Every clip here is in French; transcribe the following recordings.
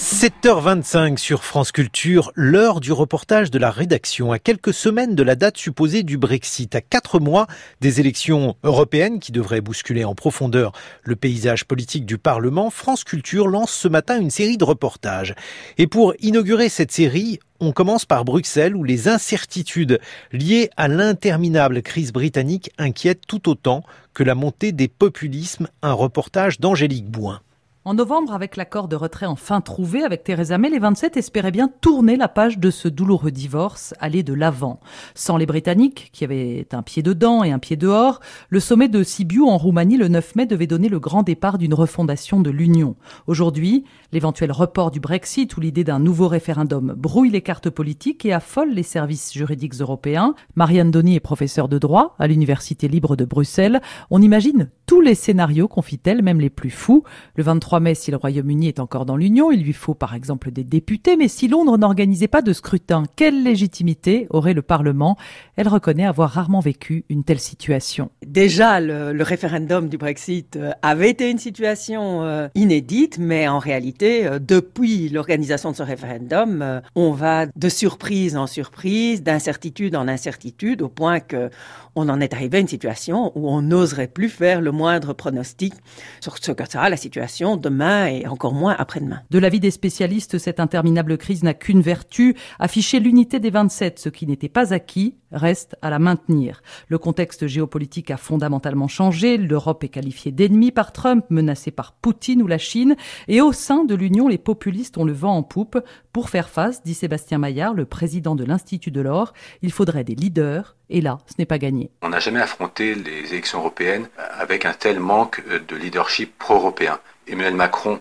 7h25 sur France Culture, l'heure du reportage de la rédaction. À quelques semaines de la date supposée du Brexit, à 4 mois des élections européennes qui devraient bousculer en profondeur le paysage politique du Parlement, France Culture lance ce matin une série de reportages. Et pour inaugurer cette série, on commence par Bruxelles où les incertitudes liées à l'interminable crise britannique inquiètent tout autant que la montée des populismes. Un reportage d'Angélique Bouin. En novembre, avec l'accord de retrait enfin trouvé avec Theresa May, les 27 espéraient bien tourner la page de ce douloureux divorce, aller de l'avant. Sans les Britanniques, qui avaient un pied dedans et un pied dehors, le sommet de Sibiu en Roumanie le 9 mai devait donner le grand départ d'une refondation de l'Union. Aujourd'hui, l'éventuel report du Brexit ou l'idée d'un nouveau référendum brouille les cartes politiques et affole les services juridiques européens. Marianne Donny est professeure de droit à l'Université libre de Bruxelles. On imagine tous les scénarios, confie-t-elle, même les plus fous. Le 23 mai, si le Royaume-Uni est encore dans l'Union, il lui faut par exemple des députés, mais si Londres n'organisait pas de scrutin, quelle légitimité aurait le Parlement ? Elle reconnaît avoir rarement vécu une telle situation. Déjà, le référendum du Brexit avait été une situation inédite, mais en réalité, depuis l'organisation de ce référendum, on va de surprise en surprise, d'incertitude en incertitude, au point que on en est arrivé à une situation où on n'oserait plus faire le moindre pronostic sur ce que sera la situation demain et encore moins après-demain. De l'avis des spécialistes, cette interminable crise n'a qu'une vertu, afficher l'unité des 27, ce qui n'était pas acquis reste à la maintenir. Le contexte géopolitique a fondamentalement changé, l'Europe est qualifiée d'ennemie par Trump, menacée par Poutine ou la Chine, et au sein de l'Union, les populistes ont le vent en poupe. Pour faire face, dit Sébastien Maillard, le président de l'Institut de l'Or, il faudrait des leaders, et là, ce n'est pas gagné. On n'a jamais affronté les élections européennes avec un tel manque de leadership pro-européen. Emmanuel Macron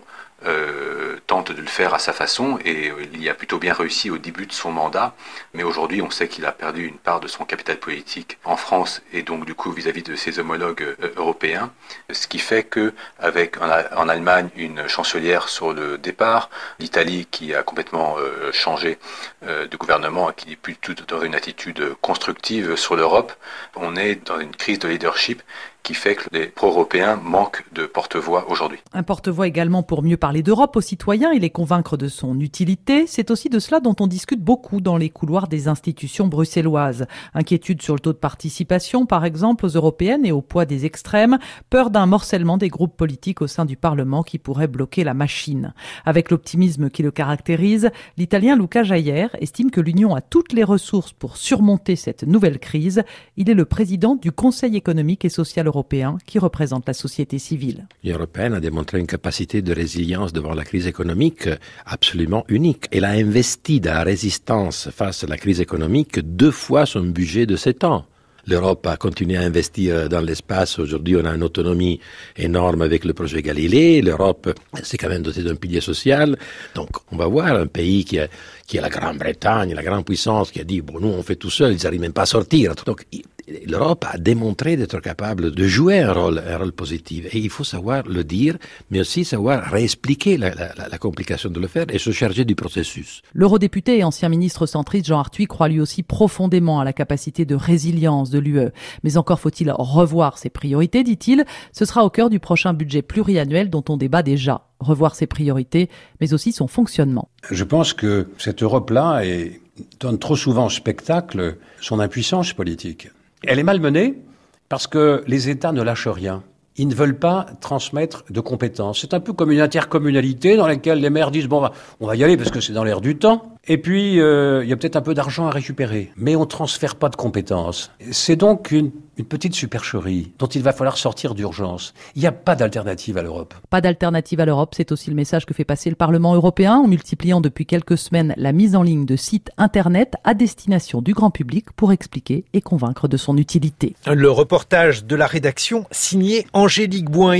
tente de le faire à sa façon et il y a plutôt bien réussi au début de son mandat, mais aujourd'hui on sait qu'il a perdu une part de son capital politique en France et donc du coup vis-à-vis de ses homologues européens, ce qui fait que avec en Allemagne une chancelière sur le départ, l'Italie qui a complètement changé de gouvernement et qui est plutôt dans une attitude constructive sur l'Europe, on est dans une crise de leadership qui fait que les pro-européens manquent de porte-voix aujourd'hui. Un porte-voix également pour mieux parler d'Europe aux citoyens et les convaincre de son utilité. C'est aussi de cela dont on discute beaucoup dans les couloirs des institutions bruxelloises. Inquiétude sur le taux de participation, par exemple, aux européennes et au poids des extrêmes. Peur d'un morcellement des groupes politiques au sein du Parlement qui pourrait bloquer la machine. Avec l'optimisme qui le caractérise, l'Italien Luca Jair estime que l'Union a toutes les ressources pour surmonter cette nouvelle crise. Il est le président du Conseil économique et social européen qui représente la société civile. L'Union européenne a démontré une capacité de résilience devant la crise économique absolument unique. Elle a investi dans la résistance face à la crise économique 2 fois son budget de 7 ans. L'Europe a continué à investir dans l'espace. Aujourd'hui, on a une autonomie énorme avec le projet Galilée. L'Europe s'est quand même dotée d'un pilier social. Donc, on va voir un pays qui est la Grande-Bretagne, la grande puissance, qui a dit, bon, nous, on fait tout seul, ils n'arrivent même pas à sortir. Donc, l'Europe a démontré d'être capable de jouer un rôle positif. Et il faut savoir le dire, mais aussi savoir réexpliquer la complication de le faire et se charger du processus. L'eurodéputé et ancien ministre centriste Jean Arthuis croit lui aussi profondément à la capacité de résilience de l'UE. Mais encore faut-il revoir ses priorités, dit-il. Ce sera au cœur du prochain budget pluriannuel dont on débat déjà. Revoir ses priorités, mais aussi son fonctionnement. Je pense que cette Europe-là donne trop souvent au spectacle son impuissance politique. Elle est malmenée parce que les États ne lâchent rien. Ils ne veulent pas transmettre de compétences. C'est un peu comme une intercommunalité dans laquelle les maires disent « bon, on va y aller parce que c'est dans l'air du temps ». Et puis, il y a peut-être un peu d'argent à récupérer. Mais on ne transfère pas de compétences. C'est donc une petite supercherie dont il va falloir sortir d'urgence. Il n'y a pas d'alternative à l'Europe. Pas d'alternative à l'Europe, c'est aussi le message que fait passer le Parlement européen en multipliant depuis quelques semaines la mise en ligne de sites Internet à destination du grand public pour expliquer et convaincre de son utilité. Le reportage de la rédaction signé Angélique Bouin.